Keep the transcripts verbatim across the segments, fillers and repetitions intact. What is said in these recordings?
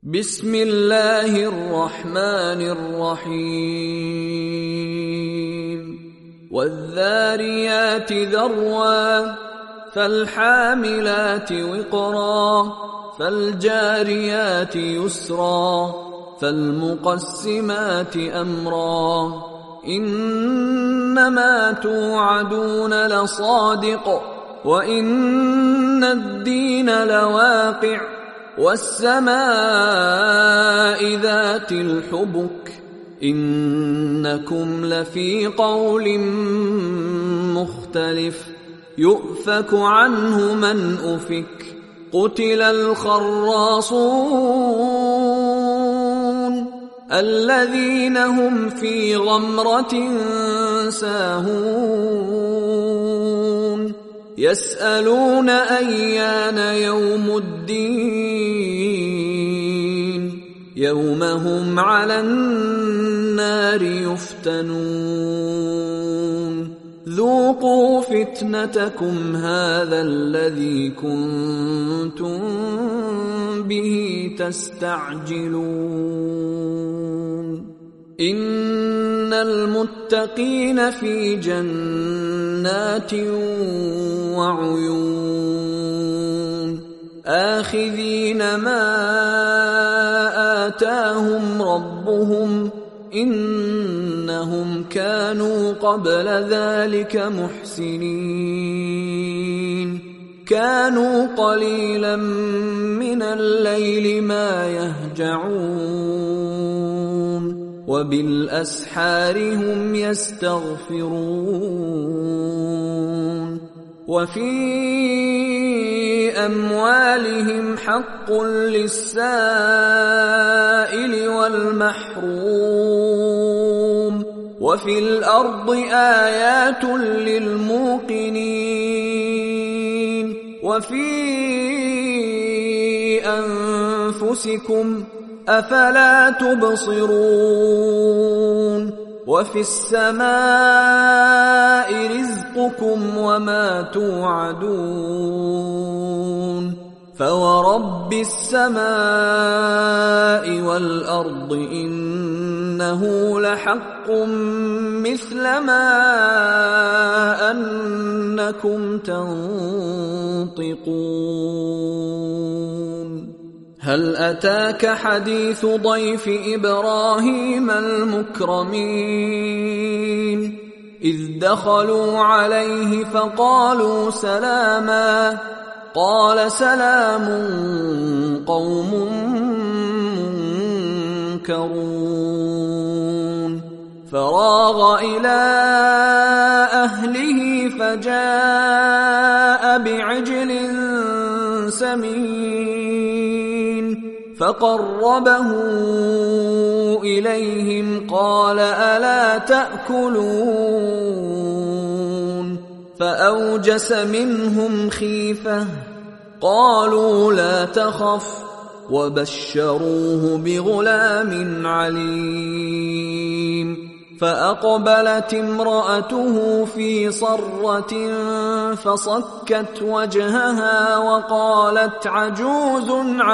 بسم الله الرحمن الرحيم والذاريات ذروا فالحاملات وقرا فالجاريات يسرا فالمقسمات أمرا إنما توعدون لصادق وإن الدين لواقع والسماء ذات الحبك إنكم لفي قول مختلف يؤفك عنه من أفك قتل الخراصون الذين هم في غمرة ساهون يسألون أيان يوم الدين يوم هم على النار يفتنون ذوقوا فتنتكم هذا الذي كنتم به تستعجلون إن المتقين في جنات وعيون آخذين ما آتاهم ربهم إنهم كانوا قبل ذلك محسنين كانوا قليلا من الليل ما يهجعون وبالأسحار هم يستغفرون وفي أموالهم حق للسائل والمحروم وفي الأرض آيات للموقنين وفي أنفسكم أفلا تبصرون وفي السماء رزقكم وما توعدون فورب السماء والأرض إنه لحق مثل ما أنكم تنطقون هل أتاك حديث ضيف إبراهيم المكرمين إذ دخلوا عليه فقالوا سلاما قال سلام قوم منكرون فراغ إلى أهله فجاء بعجل سمين فقربه إليهم قال ألا تأكلون فأوجس منهم خيفة قالوا لا تخف وبشروه بغلام عليم فأقبلت امرأته في صرة فصكت وجهها وقالت عجوز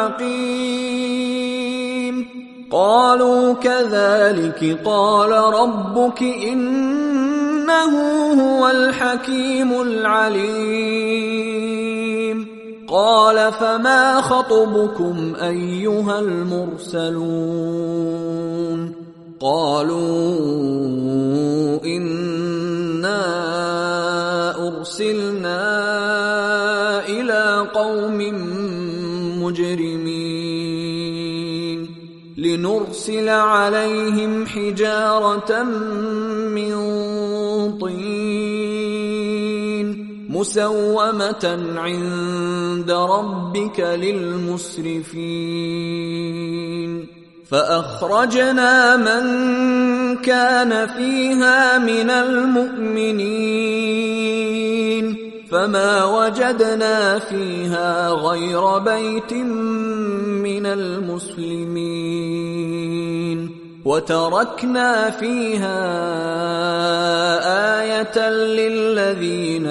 عقيم قالوا كذلك قال ربك إنه هو الحكيم العليم قال فما خطبكم أيها المرسلون قالوا إنا أرسلنا إلى قوم مجرمين لنرسل عليهم حجارة من طين مسومة عند ربك للمسرفين فأخرجنا من كان فيها من المؤمنين فما وجدنا فيها غير بيت من المسلمين وتركنا فيها آية للذين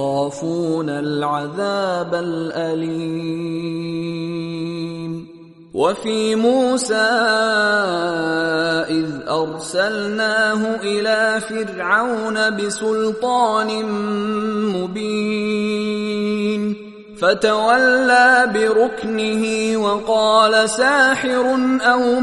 يخافون العذاب الأليم وفي موسى إذ أرسلناه إلى فرعون بسلطان مبين فتولى بركنه وقال ساحر أو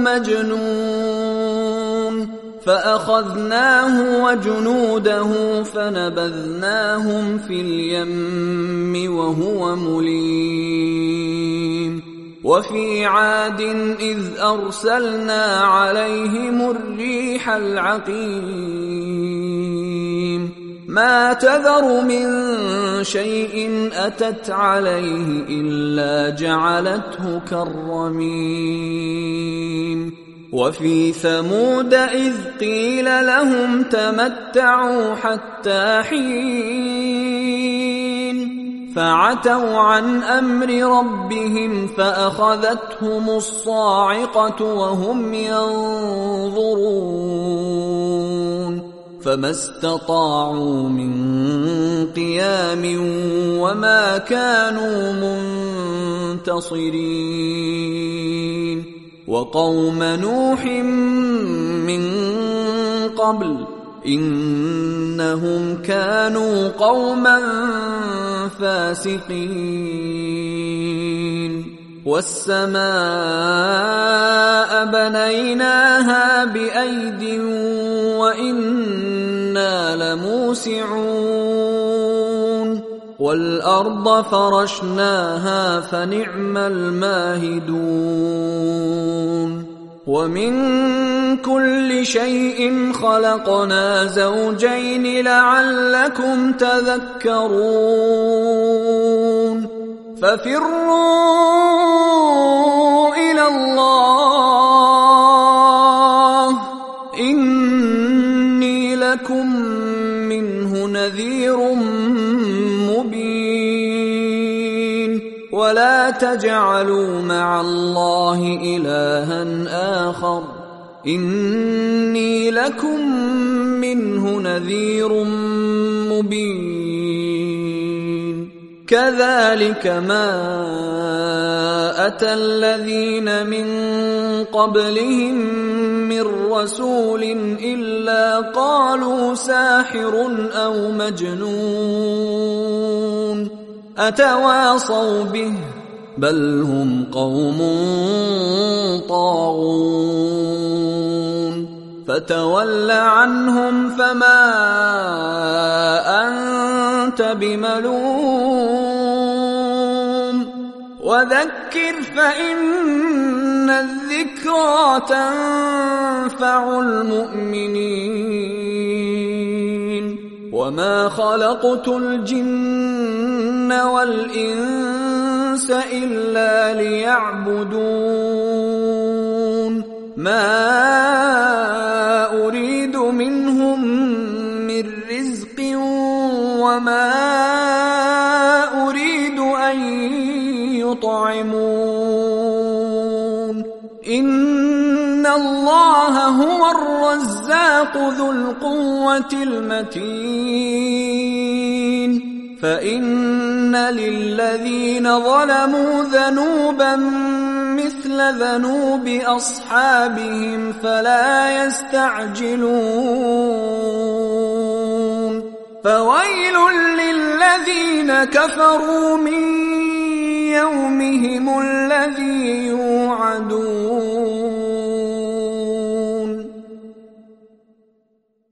مجنون فأخذناه وجنوده فنبذناهم في اليم وهو مليم وفي عاد إذ أرسلنا عليهم الريح العقيم ما تذر من شيء أتت عليه إلا جعلته كالرميم وفي ثمود إذ قيل لهم تمتعوا حتى حين فعتوا عن أمر ربهم فأخذتهم الصاعقة وهم ينظرون فما استطاعوا من قيام وما كانوا منتصرين وقوم نوح من قبل إنهم كانوا قوما فاسقين والسماء بنيناها بأيد وإنا لموسعون والأرض فرشناها فنعم الماهدون ومن كل شيء خلقنا زوجين لعلكم تذكرون ففروا إلى الله إني لكم منه نذير مبين ولا تجعلوا مع الله إلها آخر إني لكم منه نذير مبين كذلك ما أتى الذين من قبلهم من رسول إلا قالوا ساحر أو مجنون أتواصوا به بل هم قوم طاغون فتول عنهم فما أنت بملوم وذكر فإن الذكرى تنفع المؤمنين وما خلقت الجن والإنس إلا ليعبدون ما أريد منهم من رزق وما أريد أن يطعمون إن الله هو الرزاق ذو القوة المتين فإن للذين ظلموا ذنوبا مثل ذنوب أصحابهم فلا يستعجلون فويل للذين كفروا من يومهم الذي يوعدون